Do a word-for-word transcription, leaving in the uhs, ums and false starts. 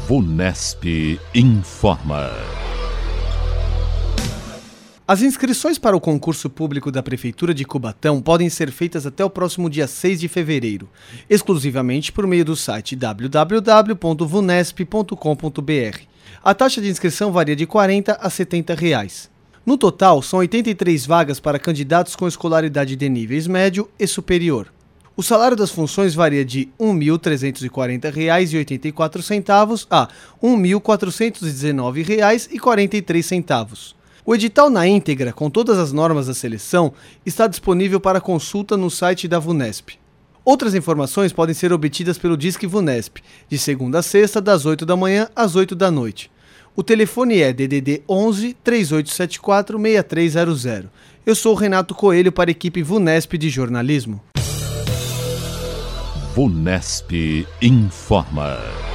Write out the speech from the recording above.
VUNESP informa. As inscrições para o concurso público da Prefeitura de Cubatão podem ser feitas até o próximo dia seis de fevereiro, exclusivamente por meio do site w w w ponto vunesp ponto com ponto b r. A taxa de inscrição varia de quarenta a setenta reais. No total, são oitenta e três vagas para candidatos com escolaridade de níveis médio e superior. O salário das funções varia de um mil trezentos e quarenta reais e oitenta e quatro centavos a um mil quatrocentos e dezenove reais e quarenta e três centavos. O edital na íntegra, com todas as normas da seleção, está disponível para consulta no site da VUNESP. Outras informações podem ser obtidas pelo Disque VUNESP, de segunda a sexta, das oito da manhã às oito da noite. O telefone é D D D onze, três oito sete quatro, seis três zero zero. Eu sou Renato Coelho para a equipe VUNESP de jornalismo. VUNESP informa.